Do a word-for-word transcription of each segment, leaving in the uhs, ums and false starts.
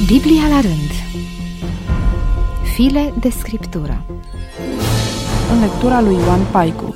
Biblia la rând. File de scriptură. În lectura lui Ioan Paicu.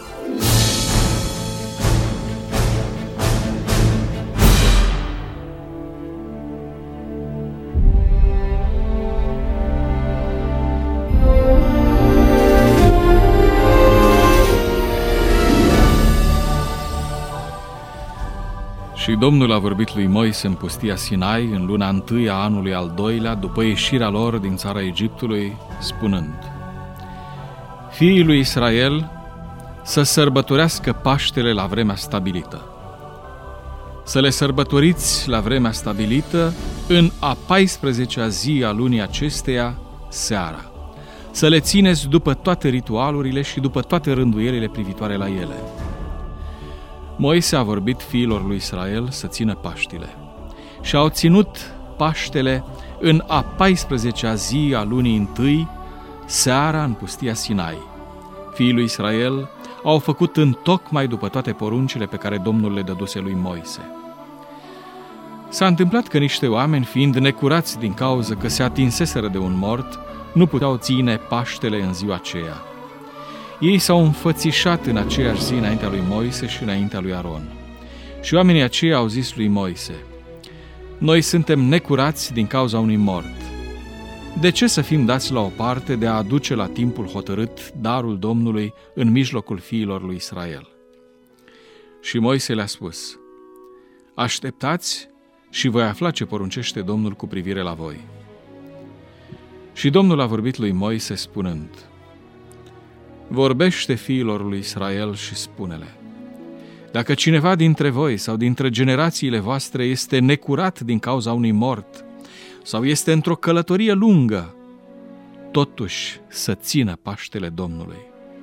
Și Domnul a vorbit lui Moise în pustia Sinai, în luna întâi a anului al doilea, după ieșirea lor din țara Egiptului, spunând: Fiii lui Israel să sărbătorească Paștele la vremea stabilită. Să le sărbătoriți la vremea stabilită în a paisprezecea zi a lunii acesteia, seara. Să le țineți după toate ritualurile și după toate rânduielile privitoare la ele. Moise a vorbit fiilor lui Israel să țină Paștile și au ținut Paștele în a paisprezecea zi a lunii întâi, seara, în pustia Sinai. Fiii lui Israel au făcut întocmai după toate poruncile pe care Domnul le dăduse lui Moise. S-a întâmplat că niște oameni, fiind necurați din cauză că se atinseseră de un mort, nu puteau ține Paștele în ziua aceea. Ei s-au înfățișat în aceeași zi înaintea lui Moise și înaintea lui Aron. Și oamenii aceia au zis lui Moise: Noi suntem necurați din cauza unui mort. De ce să fim dați la o parte de a aduce la timpul hotărât darul Domnului în mijlocul fiilor lui Israel? Și Moise le-a spus: Așteptați și voi afla ce poruncește Domnul cu privire la voi. Și Domnul a vorbit lui Moise spunând: Vorbește fiilor lui Israel și spune-le: Dacă cineva dintre voi sau dintre generațiile voastre este necurat din cauza unui mort sau este într-o călătorie lungă, totuși să țină Paștele Domnului.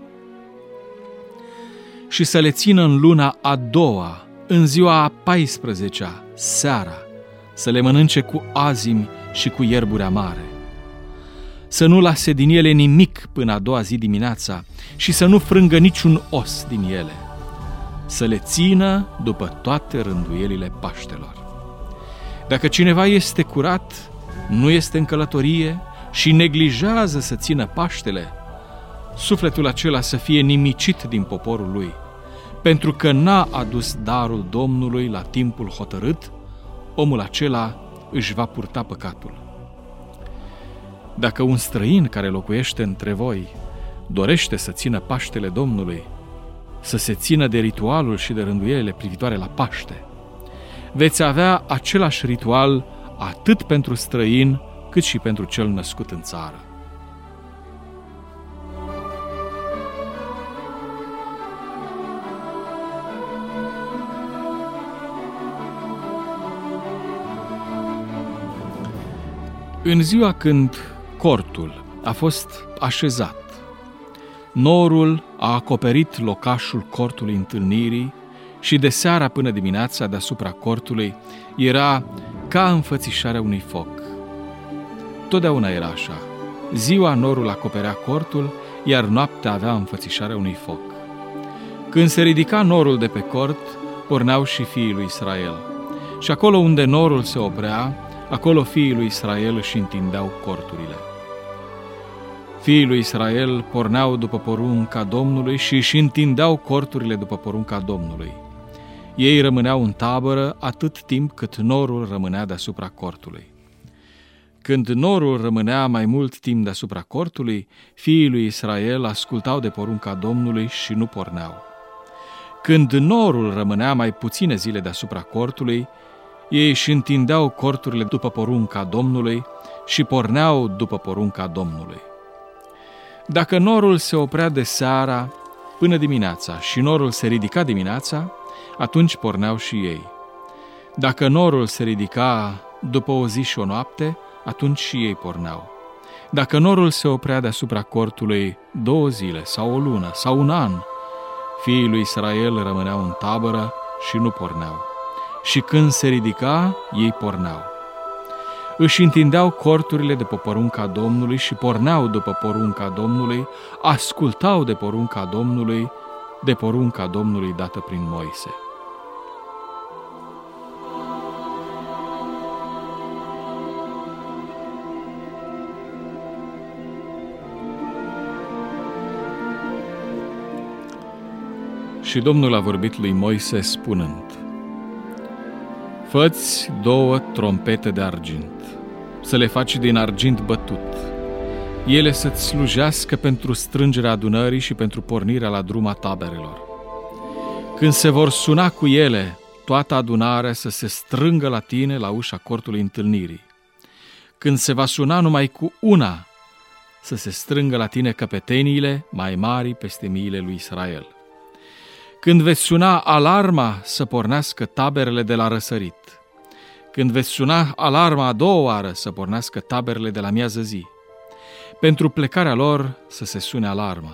Și să le țină în luna a doua, în ziua a paisprezecea, seara, să le mănânce cu azimi și cu ierburi amare. Să nu lase din ele nimic până a doua zi dimineața și să nu frângă niciun os din ele. Să le țină după toate rânduielile Paștelor. Dacă cineva este curat, nu este în călătorie și neglijează să țină Paștele, sufletul acela să fie nimicit din poporul lui, pentru că n-a adus darul Domnului la timpul hotărât, omul acela își va purta păcatul. Dacă un străin care locuiește între voi dorește să țină Paștele Domnului, să se țină de ritualul și de rânduielile privitoare la Paște, veți avea același ritual atât pentru străin cât și pentru cel născut în țară. În ziua când cortul a fost așezat, norul a acoperit locașul cortului întâlnirii și de seara până dimineața deasupra cortului era ca înfățișarea unui foc. Totdeauna era așa. Ziua norul acoperea cortul, iar noaptea avea înfățișarea unui foc. Când se ridica norul de pe cort, porneau și fiii lui Israel. Și acolo unde norul se oprea, acolo fiii lui Israel își întindeau corturile. Fiii lui Israel porneau după porunca Domnului și își întindeau corturile după porunca Domnului. Ei rămâneau în tabără atât timp cât norul rămânea deasupra cortului. Când norul rămânea mai mult timp deasupra cortului, fiii lui Israel ascultau de porunca Domnului și nu porneau. Când norul rămânea mai puține zile deasupra cortului, ei își întindeau corturile după porunca Domnului și porneau după porunca Domnului. Dacă norul se oprea de seara până dimineața și norul se ridica dimineața, atunci porneau și ei. Dacă norul se ridica după o zi și o noapte, atunci și ei porneau. Dacă norul se oprea deasupra cortului două zile sau o lună sau un an, fiii lui Israel rămâneau în tabără și nu porneau. Și când se ridica, ei porneau. Își întindeau corturile după porunca Domnului și porneau după porunca Domnului, ascultau de porunca Domnului, de porunca Domnului dată prin Moise. Și Domnul a vorbit lui Moise spunând: Fă-ți două trompete de argint, să le faci din argint bătut. Ele să-ți slujească pentru strângerea adunării și pentru pornirea la drum a taberelor. Când se vor suna cu ele, toată adunarea să se strângă la tine la ușa cortului întâlnirii. Când se va suna numai cu una, să se strângă la tine căpeteniile mai mari peste miile lui Israel. Când veți suna alarma, să pornească taberele de la răsărit. Când veți suna alarma a doua oară, să pornească taberele de la miază zi. Pentru plecarea lor să se sune alarma.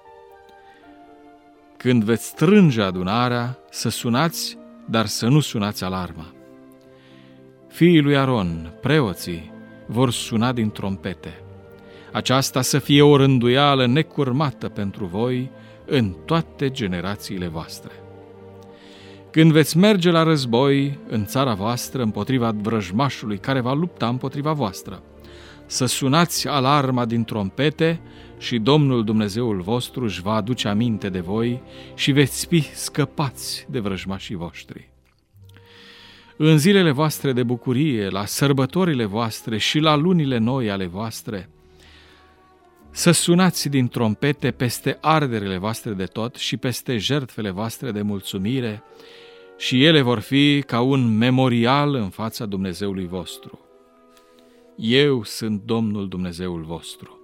Când veți strânge adunarea, să sunați, dar să nu sunați alarma. Fiii lui Aron, preoții, vor suna din trompete. Aceasta să fie o rânduială necurmată pentru voi în toate generațiile voastre. Când veți merge la război în țara voastră împotriva vrăjmașului care va lupta împotriva voastră, să sunați alarma din trompete și Domnul Dumnezeul vostru își va aduce aminte de voi și veți fi scăpați de vrăjmașii voștri. În zilele voastre de bucurie, la sărbătorile voastre și la lunile noi ale voastre, să sunați din trompete peste arderile voastre de tot și peste jertfele voastre de mulțumire, și ele vor fi ca un memorial în fața Dumnezeului vostru. Eu sunt Domnul Dumnezeul vostru.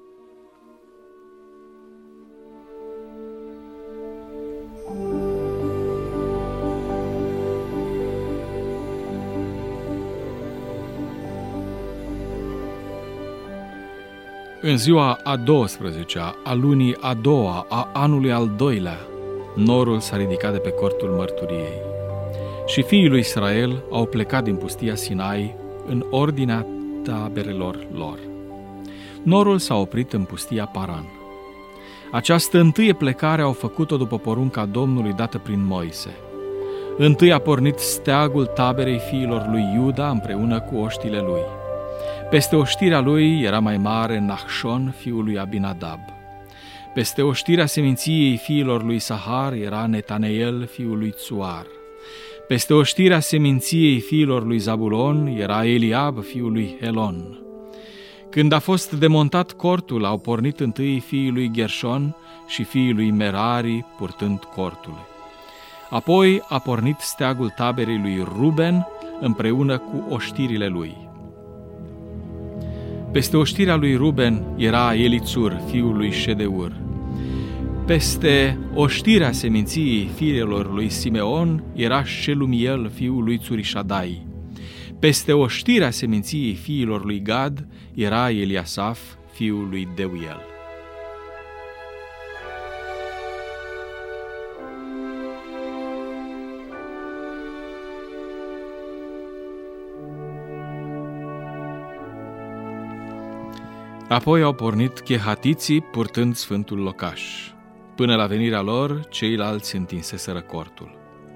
În ziua a douăsprezecea a lunii a doua a anului al doilea, norul s-a ridicat de pe cortul mărturiei și fiii lui Israel au plecat din pustia Sinai în ordinea taberelor lor. Norul s-a oprit în pustia Paran. Această întâie plecare au făcut-o după porunca Domnului dată prin Moise. Întâi a pornit steagul taberei fiilor lui Iuda împreună cu oștile lui. Peste oștirea lui era mai mare Nahshon, fiul lui Abinadab. Peste oștirea seminției fiilor lui Sahar era Netaneel, fiul lui Tsuar. Peste oștirea seminției fiilor lui Zabulon era Eliab, fiul lui Helon. Când a fost demontat cortul, au pornit întâi fiii lui Gershon și fiii lui Merari, purtând cortul. Apoi a pornit steagul taberei lui Ruben împreună cu oștirile lui. Peste oștirea lui Ruben era Elițur, fiul lui Ședeur. Peste oștirea seminției fiilor lui Simeon era Shelumiel, fiul lui Țurișadai. Peste oștirea seminției fiilor lui Gad era Eliasaf, fiul lui Deuel. Apoi au pornit chehatiții purtând sfântul locaș. Până la venirea lor, ceilalți întinseseră cortul.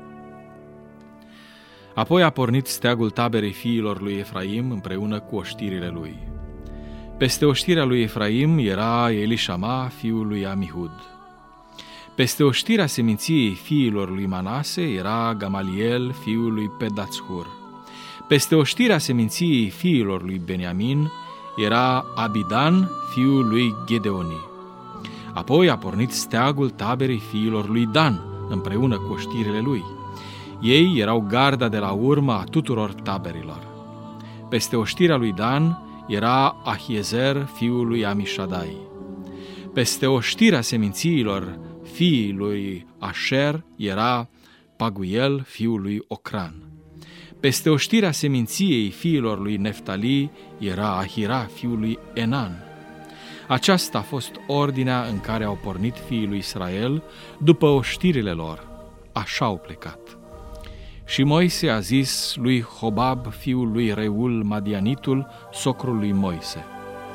Apoi a pornit steagul taberei fiilor lui Efraim împreună cu oștirile lui. Peste oștirea lui Efraim era Elișama, fiul lui Amihud. Peste oștirea seminției fiilor lui Manase era Gamaliel, fiul lui Pedațhur. Peste oștirea seminției fiilor lui Beniamin era Abidan, fiul lui Gedeoni. Apoi a pornit steagul taberei fiilor lui Dan, împreună cu oștirile lui. Ei erau garda de la urmă a tuturor taberilor. Peste oștirea lui Dan era Ahiezer, fiul lui Amișadai. Peste oștirea semințiilor fiii lui Asher era Paguel, fiul lui Ocran. Peste oștirea seminției fiilor lui Neftali era Ahira, fiul lui Enan. Aceasta a fost ordinea în care au pornit fiii lui Israel după oștirile lor. Așa au plecat. Și Moise a zis lui Hobab, fiul lui Reul Madianitul, socrul lui Moise: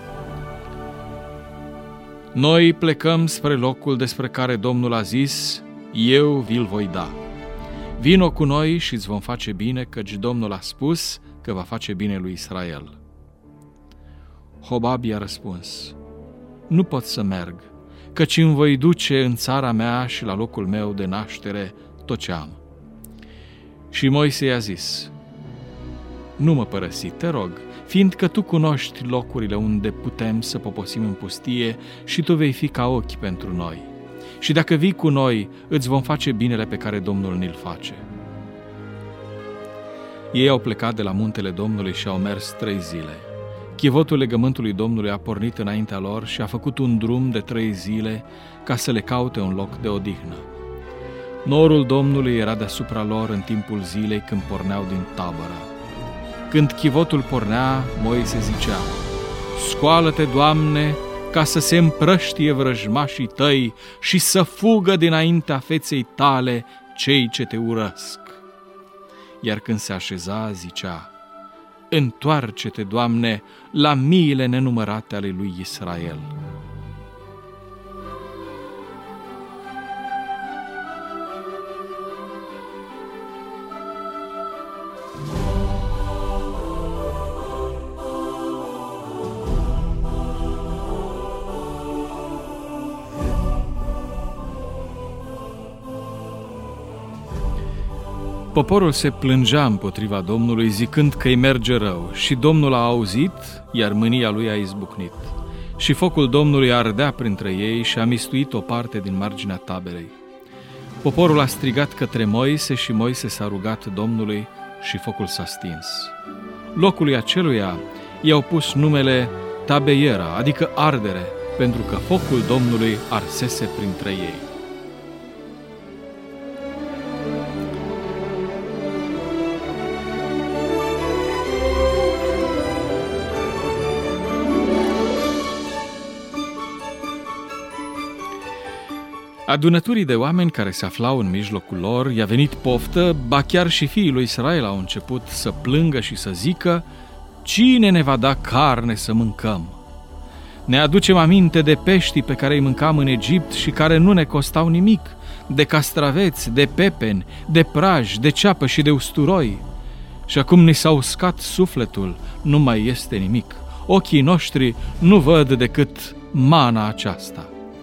Noi plecăm spre locul despre care Domnul a zis, eu vi-l voi da. Vino cu noi și îți vom face bine, căci Domnul a spus că va face bine lui Israel. Hobab i-a răspuns: Nu pot să merg, căci îmi voi duce în țara mea și la locul meu de naștere tot ce am. Și Moise i-a zis: nu mă părăsi, te rog, fiindcă tu cunoști locurile unde putem să poposim în pustie și tu vei fi ca ochi pentru noi. Și dacă vii cu noi, îți vom face binele pe care Domnul ni-l face. Ei au plecat de la muntele Domnului și au mers trei zile. Chivotul legământului Domnului a pornit înaintea lor și a făcut un drum de trei zile ca să le caute un loc de odihnă. Norul Domnului era deasupra lor în timpul zilei când porneau din tabără. Când chivotul pornea, Moise zicea: scoală-te, Doamne, ca să se împrăștie vrăjmașii tăi și să fugă dinaintea feței tale cei ce te urăsc. Iar când se așeza, zicea: întoarce-te, Doamne, la miile nenumărate ale lui Israel. Poporul se plângea împotriva Domnului, zicând că îi merge rău, și Domnul a auzit, iar mânia lui a izbucnit. Și focul Domnului ardea printre ei și a mistuit o parte din marginea taberei. Poporul a strigat către Moise și Moise s-a rugat Domnului și focul s-a stins. Locului aceluia i-au pus numele Tabeiera, adică ardere, pentru că focul Domnului arsese printre ei. Adunăturii de oameni care se aflau în mijlocul lor i-a venit poftă, ba chiar și fiii lui Israel au început să plângă și să zică: cine ne va da carne să mâncăm? Ne aducem aminte de peștii pe care îi mâncam în Egipt și care nu ne costau nimic, de castraveți, de pepeni, de praj, de ceapă și de usturoi. Și acum ni s-a uscat sufletul, nu mai este nimic. Ochii noștri nu văd decât mana aceasta.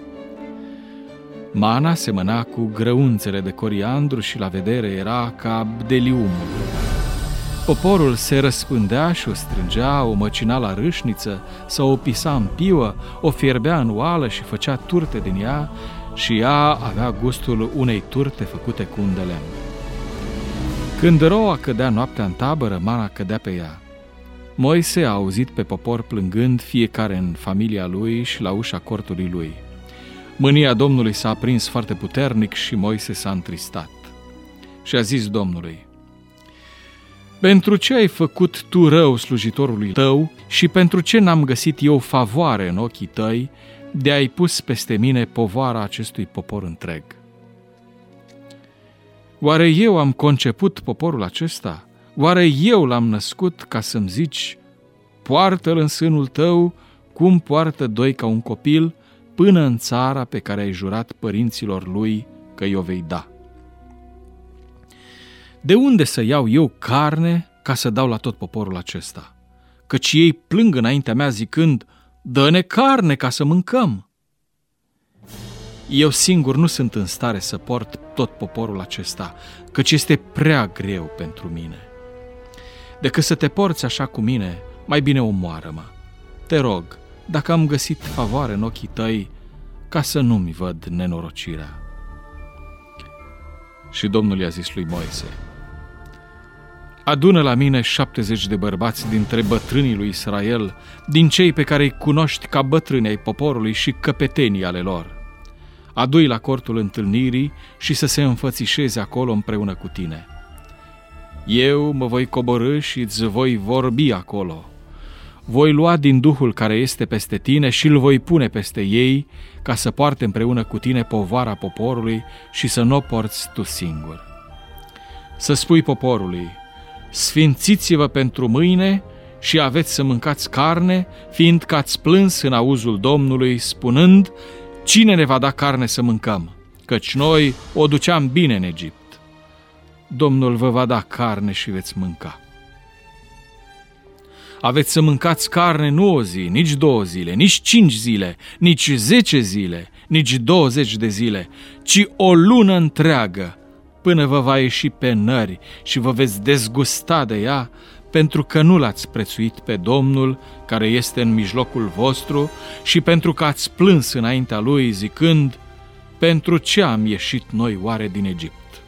Mana semăna cu grăunțele de coriandru și la vedere era ca bdeliumul. Poporul se răspândea și o strângea, o măcina la râșniță sau o pisa în piuă, o fierbea în oală și făcea turte din ea, și ea avea gustul unei turte făcute cu un de lemn. Când roa cădea noaptea în tabără, mana cădea pe ea. Moise a auzit pe popor plângând, fiecare în familia lui și la ușa cortului lui. Mânia Domnului s-a aprins foarte puternic și Moise s-a întristat. Și a zis Domnului: pentru ce ai făcut tu rău slujitorului tău și pentru ce n-am găsit eu favoare în ochii tăi de a-i pus peste mine povara acestui popor întreg? Oare eu am conceput poporul acesta? Oare eu l-am născut ca să-mi zici: poartă-l în sânul tău cum poartă doi ca un copil, până în țara pe care ai jurat părinților lui că i-o vei da? De unde să iau eu carne ca să dau la tot poporul acesta? Căci ei plâng înaintea mea zicând: dă-ne carne ca să mâncăm. Eu singur nu sunt în stare să port tot poporul acesta, căci este prea greu pentru mine. Decât să te porți așa cu mine, mai bine omoară-mă. Te rog, dacă am găsit favoare în ochii tăi, ca să nu-mi văd nenorocirea. Și Domnul i-a zis lui Moise: adună la mine șaptezeci de bărbați dintre bătrânii lui Israel, din cei pe care îi cunoști ca bătrâni ai poporului și căpetenii ale lor. Adu-i la cortul întâlnirii și să se înfățișeze acolo împreună cu tine. Eu mă voi coborî și îți voi vorbi acolo. Voi lua din Duhul care este peste tine și îl voi pune peste ei, ca să poarte împreună cu tine povara poporului și să nu o porți tu singur. Să spui poporului: sfințiți-vă pentru mâine și aveți să mâncați carne, fiindcă ați plâns în auzul Domnului, spunând: cine ne va da carne să mâncăm? Căci noi o duceam bine în Egipt. Domnul vă va da carne și veți mânca. Aveți să mâncați carne nu o zi, nici două zile, nici cinci zile, nici zece zile, nici douăzeci de zile, ci o lună întreagă, până vă va ieși pe nări și vă veți dezgusta de ea, pentru că nu l-ați prețuit pe Domnul care este în mijlocul vostru și pentru că ați plâns înaintea lui zicând: pentru ce am ieșit noi oare din Egipt?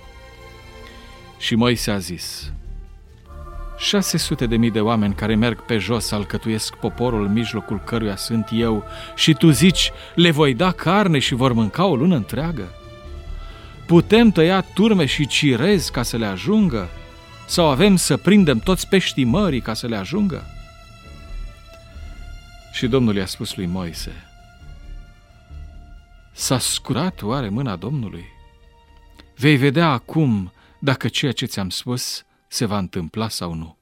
Și Moise a zis: șase sute de mii de oameni care merg pe jos alcătuiesc poporul în mijlocul căruia sunt eu și tu zici: le voi da carne și vor mânca o lună întreagă? Putem tăia turme și cirezi ca să le ajungă? Sau avem să prindem toți peștii mării ca să le ajungă? Și Domnul i-a spus lui Moise: s-a scurat oare mâna Domnului? Vei vedea acum dacă ceea ce ți-am spus se va întâmpla sau nu.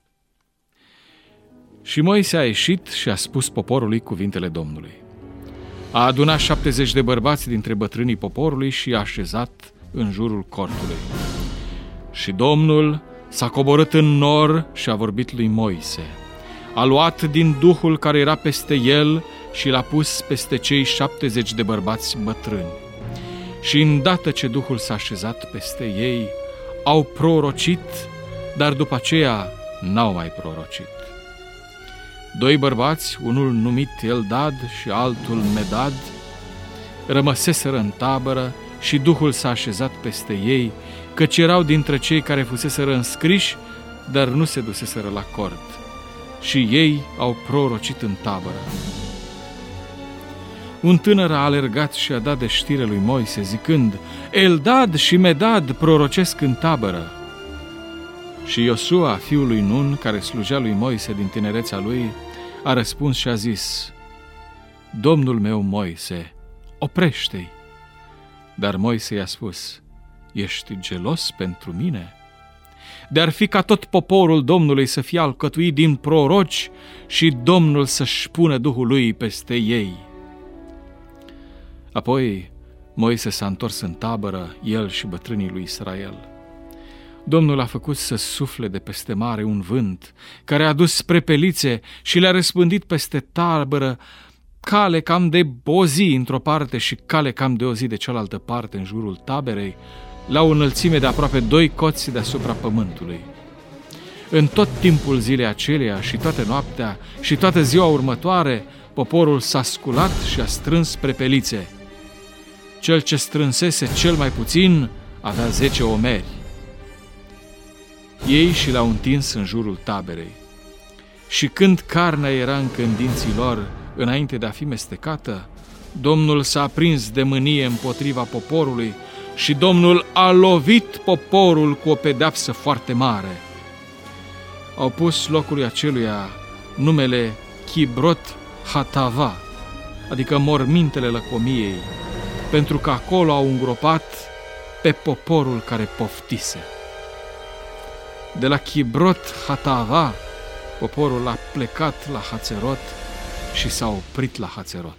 Și Moise a ieșit și a spus poporului cuvintele Domnului. A adunat șaptezeci de bărbați dintre bătrânii poporului și i-a așezat în jurul cortului. Și Domnul s-a coborât în nor și a vorbit lui Moise. A luat din Duhul care era peste el și l-a pus peste cei șaptezeci de bărbați bătrâni. Și îndată ce Duhul s-a așezat peste ei, au prorocit, dar după aceea n-au mai prorocit. Doi bărbați, unul numit Eldad și altul Medad, rămăseseră în tabără și Duhul s-a așezat peste ei, căci erau dintre cei care fuseseră înscriși, dar nu se duseseră la cort. Și ei au prorocit în tabără. Un tânăr a alergat și a dat de știre lui Moise, zicând: Eldad și Medad prorocesc în tabără. Și Iosua, fiul lui Nun, care slujea lui Moise din tinerețea lui, a răspuns și a zis: Domnul meu Moise, oprește-i. Dar Moise i-a spus: ești gelos pentru mine? De-ar fi ca tot poporul Domnului să fie alcătuit din proroci și Domnul să-și pună Duhul lui peste ei. Apoi Moise s-a întors în tabără, el și bătrânii lui Israel. Domnul a făcut să sufle de peste mare un vânt, care a dus prepelițe și le-a răspândit peste tabără, cale cam de o zi într-o parte și cale cam de o zi de cealaltă parte în jurul taberei, la o înălțime de aproape doi coți deasupra pământului. În tot timpul zilei aceleia și toată noaptea și toată ziua următoare, poporul s-a sculat și a strâns prepelițe. Cel ce strânsese cel mai puțin avea zece omeri. Ei și l-au întins în jurul taberei. Și când carnea era încă în dinții lor, înainte de a fi mestecată, Domnul s-a aprins de mânie împotriva poporului și Domnul a lovit poporul cu o pedeapsă foarte mare. Au pus locului aceluia numele Chibrot Hatava, adică mormintele lăcomiei, pentru că acolo au îngropat pe poporul care poftise. De la Chibrot Hatava, poporul a plecat la Hațerot și s-a oprit la Hațerot.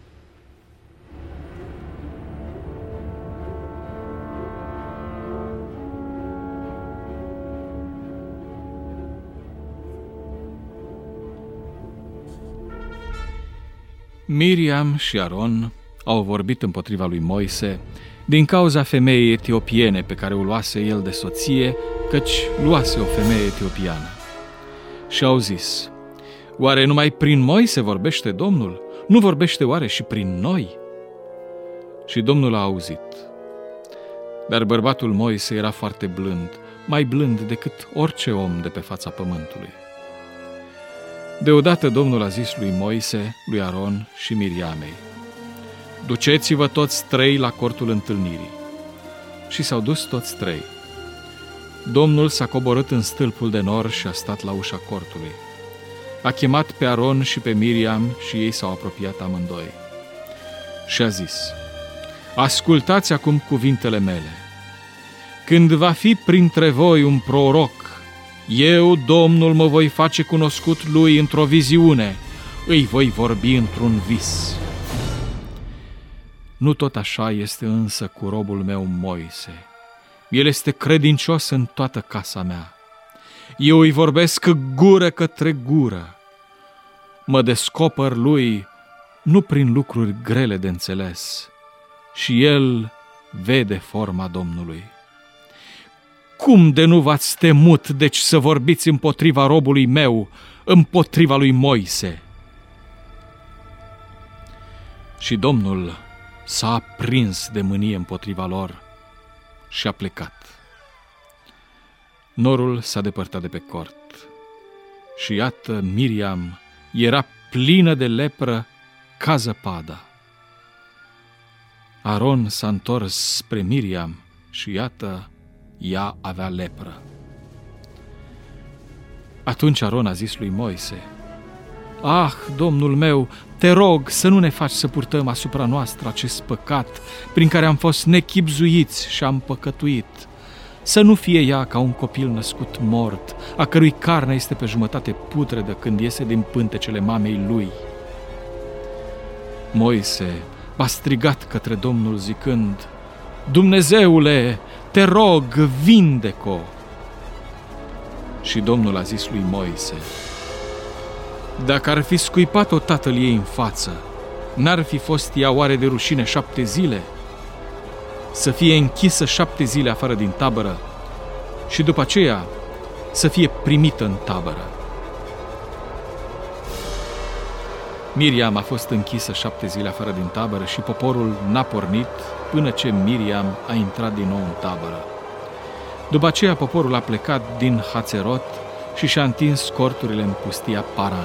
Miriam și Aron au vorbit împotriva lui Moise din cauza femeii etiopiene pe care o luase el de soție, căci luase o femeie etiopiană. Și au zis: oare numai prin Moise vorbește Domnul? Nu vorbește oare și prin noi? Și Domnul a auzit. Dar bărbatul Moise era foarte blând, mai blând decât orice om de pe fața pământului. Deodată Domnul a zis lui Moise, lui Aron și Miriamei: duceți-vă toți trei la cortul întâlnirii. Și s-au dus toți trei. Domnul s-a coborât în stâlpul de nor și a stat la ușa cortului. A chemat pe Aron și pe Miriam și ei s-au apropiat amândoi. Și a zis: ascultați acum cuvintele mele. Când va fi printre voi un proroc, eu, Domnul, mă voi face cunoscut lui într-o viziune, îi voi vorbi într-un vis. Nu tot așa este însă cu robul meu Moise. El este credincios în toată casa mea. Eu îi vorbesc gură către gură. Mă descoper lui nu prin lucruri grele de înțeles, și el vede forma Domnului. Cum de nu v-ați temut, deci, să vorbiți împotriva robului meu, împotriva lui Moise? Și Domnul s-a aprins de mânie împotriva lor și a plecat. Norul s-a depărtat de pe cort și iată, Miriam era plină de lepră ca zăpada. Aron s-a întors spre Miriam și iată, ea avea lepră. Atunci Aron a zis lui Moise: Ah, Domnul meu, te rog să nu ne faci să purtăm asupra noastră acest păcat prin care am fost nechibzuiți și am păcătuit. Să nu fie ea ca un copil născut mort, a cărui carne este pe jumătate putredă când iese din pântecele mamei lui. Moise a strigat către Domnul zicând: Dumnezeule, te rog, vindecă-o! Și Domnul a zis lui Moise: Dacă ar fi scuipat-o tatăl ei în față, n-ar fi fost ea oare de rușine șapte zile? Să fie închisă șapte zile afară din tabără și după aceea să fie primită în tabără. Miriam a fost închisă șapte zile afară din tabără și poporul n-a pornit până ce Miriam a intrat din nou în tabără. După aceea poporul a plecat din Hațerot și și-a întins corturile în pustia Paran.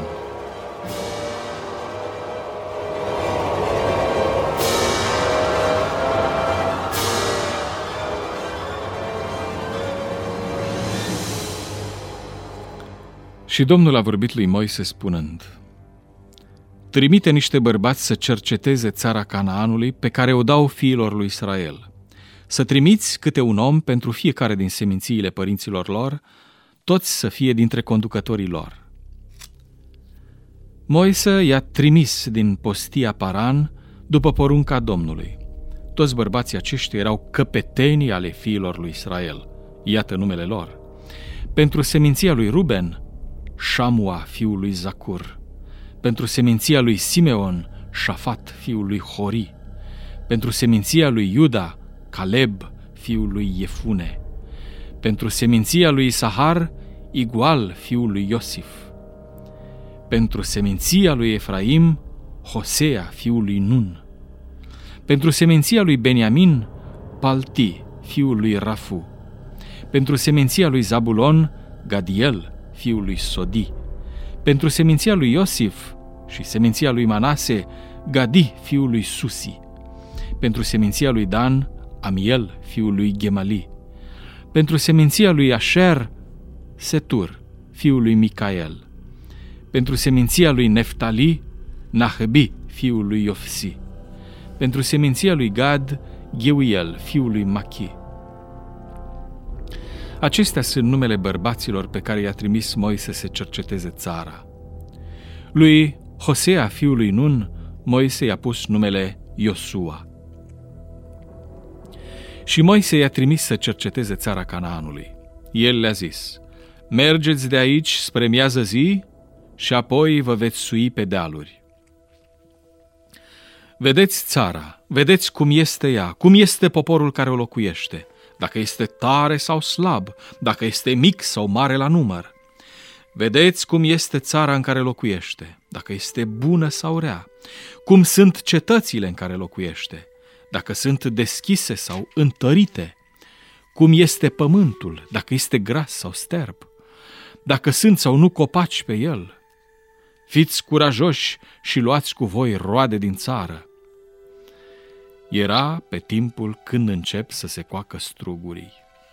Și Domnul a vorbit lui Moise spunând: Trimite niște bărbați să cerceteze țara Canaanului pe care o dau fiilor lui Israel. Să trimiți câte un om pentru fiecare din semințiile părinților lor, toți să fie dintre conducătorii lor. Moise i-a trimis din postia Paran după porunca Domnului. Toți bărbații aceștia erau căpetenii ale fiilor lui Israel. Iată numele lor. Pentru seminția lui Ruben, Șamua, fiul lui Zacur. Pentru seminția lui Simeon, Șafat, fiul lui Hori. Pentru seminția lui Iuda, Caleb, fiul lui Iefune. Pentru seminția lui Isahar, Igual, fiul lui Iosif. Pentru seminția lui Efraim, Hosea, fiul lui Nun. Pentru seminția lui Beniamin, Palti, fiul lui Rafu. Pentru seminția lui Zabulon, Gadiel, fiul lui Sodi. Pentru seminția lui Iosif și seminția lui Manase, Gadi, fiul lui Susi. Pentru seminția lui Dan, Amiel, fiul lui Gemali. Pentru seminția lui Asher, Setur, fiul lui Micael. Pentru seminția lui Neftali, Nahbi, fiul lui Iofsi. Pentru seminția lui Gad, Geuiel, fiul lui Machi. Acestea sunt numele bărbaților pe care i-a trimis Moise să cerceteze țara. Lui Hosea, fiul lui Nun, Moise i-a pus numele Iosua. Și Moise i-a trimis să cerceteze țara Canaanului. El le-a zis: Mergeți de aici spre miază zi și apoi vă veți sui pe dealuri. Vedeți țara, vedeți cum este ea, cum este poporul care o locuiește, dacă este tare sau slab, dacă este mic sau mare la număr. Vedeți cum este țara în care locuiește, dacă este bună sau rea, cum sunt cetățile în care locuiește, dacă sunt deschise sau întărite, cum este pământul, dacă este gras sau sterb, dacă sunt sau nu copaci pe el. Fiți curajoși și luați cu voi roade din țară. Era pe timpul când încep să se coacă strugurii.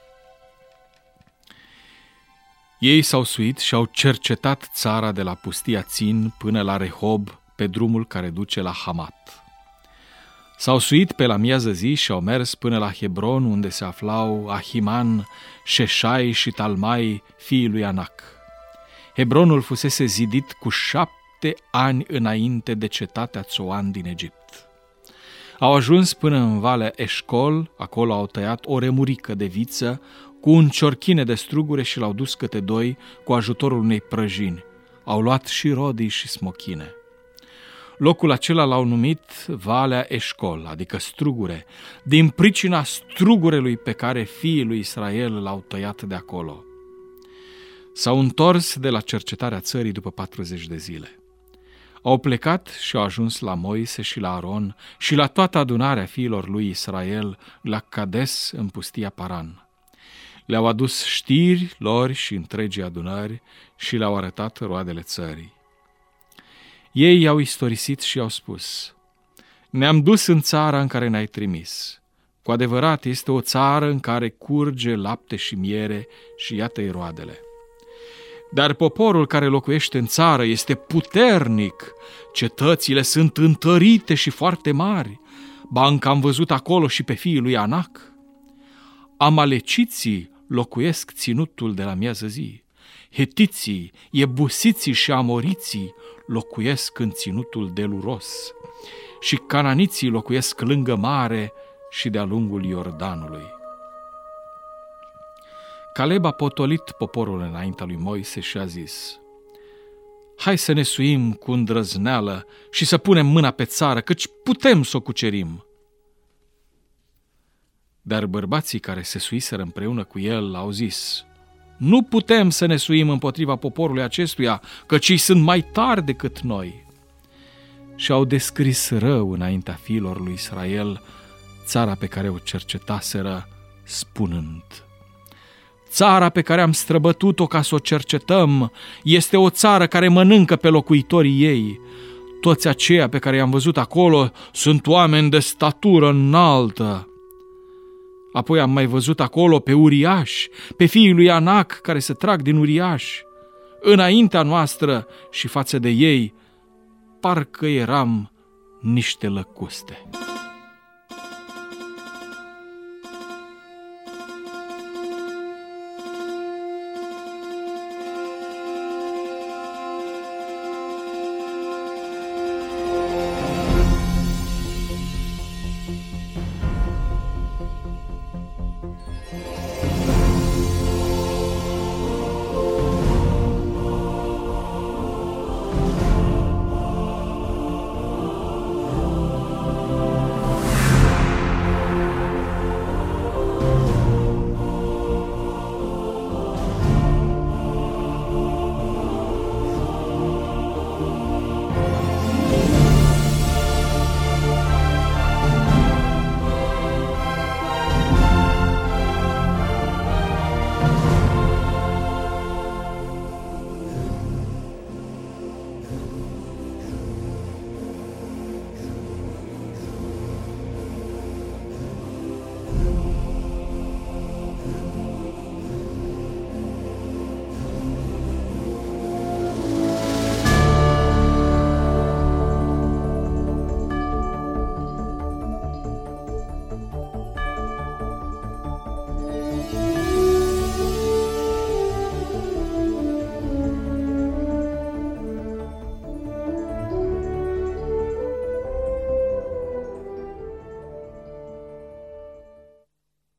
Ei s-au suit și au cercetat țara de la pustia Țin până la Rehob, pe drumul care duce la Hamat. S-au suit pe la miază zi și au mers până la Hebron, unde se aflau Ahiman, Șeșai și Talmai, fiii lui Anac. Hebronul fusese zidit cu șapte ani înainte de cetatea Țoan din Egipt. Au ajuns până în Valea Eșcol, acolo au tăiat o remurică de viță cu un ciorchine de strugure și l-au dus câte doi cu ajutorul unei prăjini. Au luat și rodii și smochine. Locul acela l-au numit Valea Eșcol, adică strugure, din pricina strugurelui pe care fiii lui Israel l-au tăiat de acolo. S-au întors de la cercetarea țării după patruzeci de zile. Au plecat și au ajuns la Moise și la Aron și la toată adunarea fiilor lui Israel la Cades în pustia Paran. Le-au adus știri lor și întregii adunări și le-au arătat roadele țării. Ei i-au istorisit și i-au spus: ne-am dus în țara în care ne-ai trimis. Cu adevărat este o țară în care curge lapte și miere și iată-i roadele. Dar poporul care locuiește în țară este puternic, cetățile sunt întărite și foarte mari, ba încă am văzut acolo și pe fiii lui Anac. Amaleciții locuiesc ținutul de la miază zi, hetiții, iebusiții și amoriții locuiesc în ținutul deluros și cananiții locuiesc lângă mare și de-a lungul Iordanului. Caleb a potolit poporul înaintea lui Moise și a zis: hai să ne suim cu îndrăzneală și să punem mâna pe țară, căci putem să o cucerim. Dar bărbații care se suiseră împreună cu el au zis: nu putem să ne suim împotriva poporului acestuia, căci ei sunt mai tari decât noi. Și au descris rău înaintea fiilor lui Israel țara pe care o cercetaseră, spunând: țara pe care am străbătut-o ca să o cercetăm este o țară care mănâncă pe locuitorii ei. Toți aceia pe care i-am văzut acolo sunt oameni de statură înaltă. Apoi am mai văzut acolo pe uriași, pe fiii lui Anac care se trag din uriași. Înaintea noastră și față de ei, parcă eram niște lăcuste.